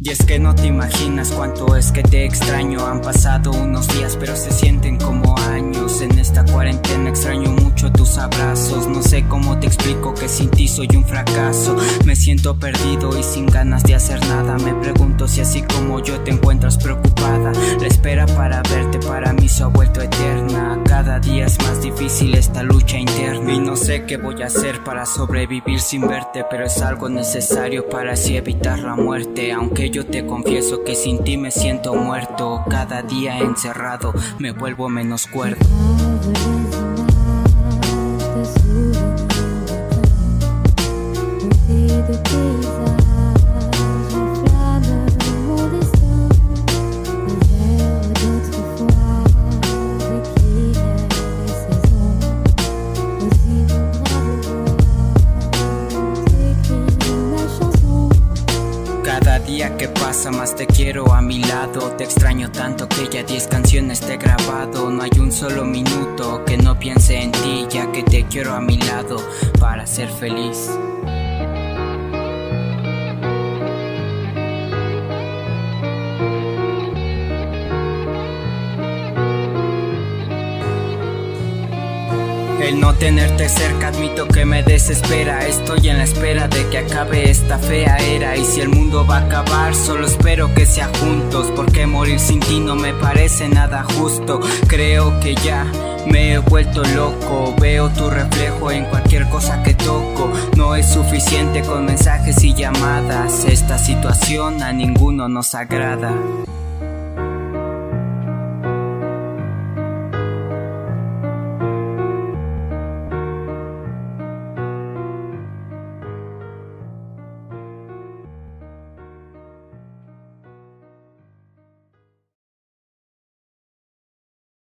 Y es que no te imaginas cuánto es que te extraño. Han pasado unos días pero se sienten como años. En esta cuarentena extraño mucho tus abrazos. No sé cómo te explico que sin ti soy un fracaso. Me siento perdido y sin ganas de hacer nada. Me pregunto si así como yo te encuentras preocupada. La espera para verte para mí se ha vuelto eterna. Cada día es más difícil esta lucha interna. Y no sé qué voy a hacer para sobrevivir sin verte, pero es algo necesario para así evitar la muerte. Aunque yo te confieso que sin ti me siento muerto. Cada día encerrado me vuelvo menos cuerdo. Cada día que pasa más te quiero a mi lado. Te extraño tanto que ya 10 canciones te he grabado. No hay un solo minuto que no piense en ti, ya que te quiero a mi lado para ser feliz. El no tenerte cerca admito que me desespera. Estoy en la espera de que acabe esta fea era. Y si el mundo va a acabar, solo espero que sea juntos, porque morir sin ti no me parece nada justo. Creo que ya me he vuelto loco. Veo tu reflejo en cualquier cosa que toco. No es suficiente con mensajes y llamadas. Esta situación a ninguno nos agrada.